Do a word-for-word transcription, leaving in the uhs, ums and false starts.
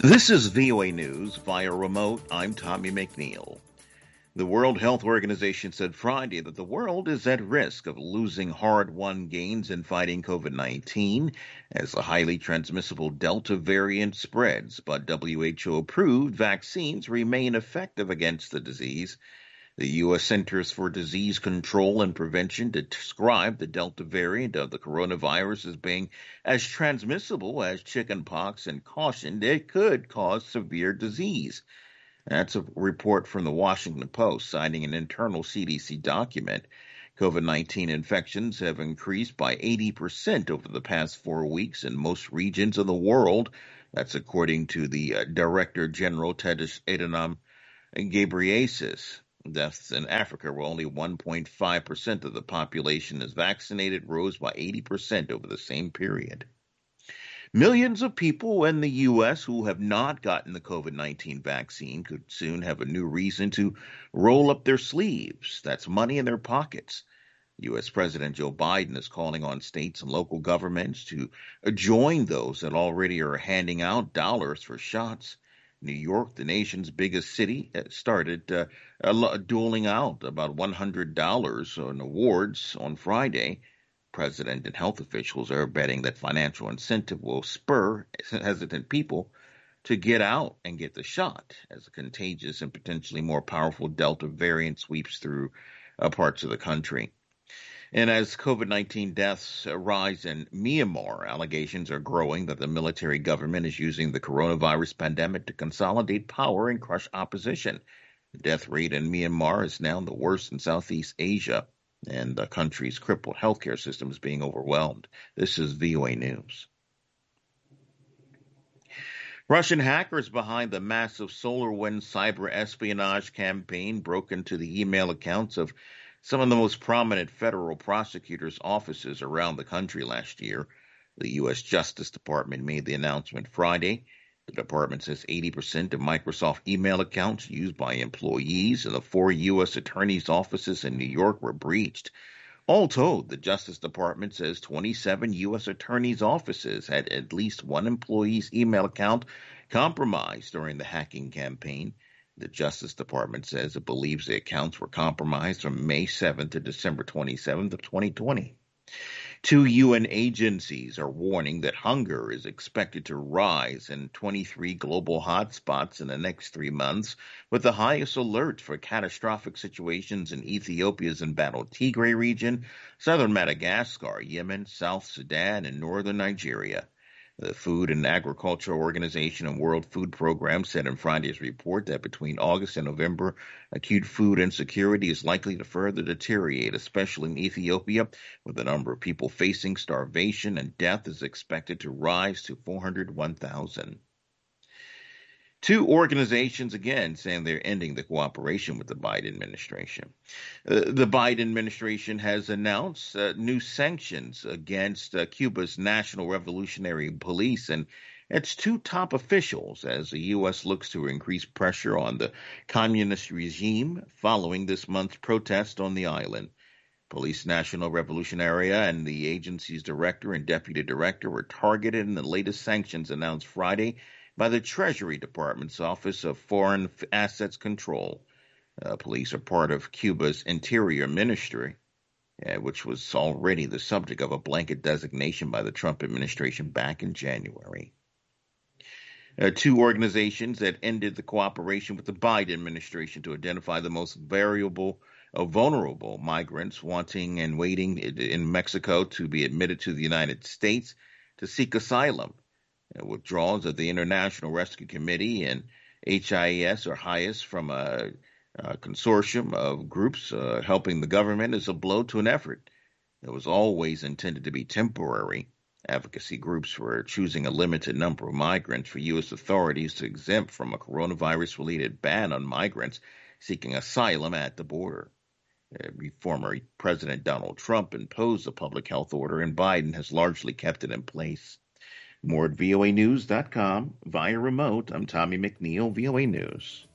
This is V O A News via remote. I'm Tommy McNeil. The World Health Organization said Friday that the world is at risk of losing hard-won gains in fighting COVID nineteen as the highly transmissible Delta variant spreads, but W H O-approved vaccines remain effective against the disease. The U S Centers for Disease Control and Prevention described the Delta variant of the coronavirus as being as transmissible as chickenpox and cautioned it could cause severe disease. That's a report from the Washington Post, citing an internal C D C document. COVID nineteen infections have increased by eighty percent over the past four weeks in most regions of the world. That's according to the uh, Director General Tedros Adhanom Ghebreyesus. Deaths in Africa, where only one point five percent of the population is vaccinated, rose by eighty percent over the same period. Millions of people in the U S who have not gotten the COVID nineteen vaccine could soon have a new reason to roll up their sleeves. That's money in their pockets. U S. President Joe Biden is calling on states and local governments to join those that already are handing out dollars for shots. New York, the nation's biggest city, started uh, doling out about one hundred dollars on awards on Friday. President and health officials are betting that financial incentive will spur hesitant people to get out and get the shot as a contagious and potentially more powerful Delta variant sweeps through uh, parts of the country. And as COVID nineteen deaths rise in Myanmar, allegations are growing that the military government is using the coronavirus pandemic to consolidate power and crush opposition. The death rate in Myanmar is now the worst in Southeast Asia, and the country's crippled healthcare system is being overwhelmed. This is V O A News. Russian hackers behind the massive SolarWinds cyber espionage campaign broke into the email accounts of some of the most prominent federal prosecutors' offices around the country last year. The U S. Justice Department made the announcement Friday. The department says eighty percent of Microsoft email accounts used by employees in the four U S attorneys' offices in New York were breached. All told, the Justice Department says twenty-seven U S attorneys' offices had at least one employee's email account compromised during the hacking campaign. The Justice Department says it believes the accounts were compromised from May seventh to December twenty-seventh of twenty twenty. Two U N agencies are warning that hunger is expected to rise in twenty-three global hotspots in the next three months, with the highest alert for catastrophic situations in Ethiopia's embattled Tigray region, southern Madagascar, Yemen, South Sudan, and northern Nigeria. The Food and Agriculture Organization and World Food Program said in Friday's report that between August and November, acute food insecurity is likely to further deteriorate, especially in Ethiopia, with the number of people facing starvation and death is expected to rise to four hundred one thousand. Two organizations, again, saying they're ending the cooperation with the Biden administration. Uh, the Biden administration has announced uh, new sanctions against uh, Cuba's National Revolutionary Police and its two top officials as the U S looks to increase pressure on the communist regime following this month's protest on the island. Police National Revolutionary and the agency's director and deputy director were targeted in the latest sanctions announced Friday by the Treasury Department's Office of Foreign Assets Control. Uh, police are part of Cuba's Interior Ministry, uh, which was already the subject of a blanket designation by the Trump administration back in January. Uh, two organizations that ended the cooperation with the Biden administration to identify the most variable, uh, vulnerable migrants wanting and waiting in Mexico to be admitted to the United States to seek asylum. Withdrawals of the International Rescue Committee and H I E S or HIAS from a, a consortium of groups uh, helping the government is a blow to an effort that was always intended to be temporary. Advocacy groups were choosing a limited number of migrants for U S authorities to exempt from a coronavirus-related ban on migrants seeking asylum at the border. Uh, former President Donald Trump imposed a public health order, and Biden has largely kept it in place. More at V O A news dot com via remote. I'm Tommy McNeil, V O A News.